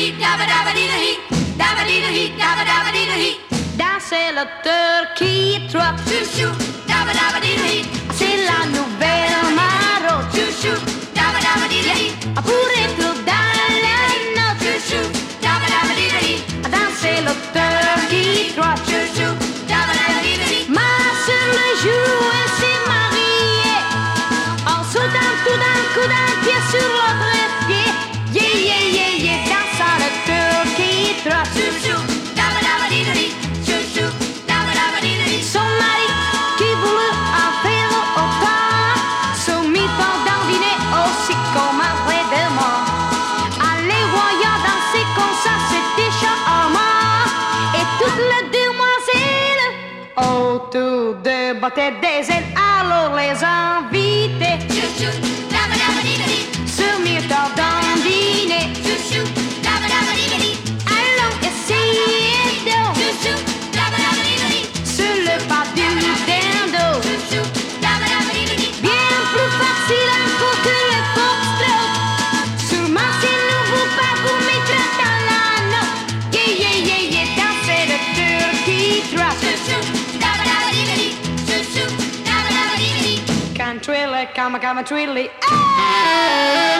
C'est le turkey trot. C'est la nouvelle maraude. Pour être dans la note. Danser le turkey trot. Ma sœur le jour elle s'est mariée en sautant tout d'un coup d'un pied sur l'autre pied. Yeah, yeah, yeah, yeah, dansant le turkey trot. Son mari qui voulut en faire autant se mit pendant dîner aussi comme après-demain. En les voyant danser comme ça, c'était charmant. Et toutes les demoiselles autour de battaient des ailes. Alors les invités se mirent à dandiner. Allons essayer donc sur le pas du dendo. Bien plus facile encore que le foxtrot. Sûrement c'est nouveau pas pour mettre dans la note. Yeah, yeah, yeah, yeah, danser le turkey trot. Can twirly, come, come, twirly. Ah!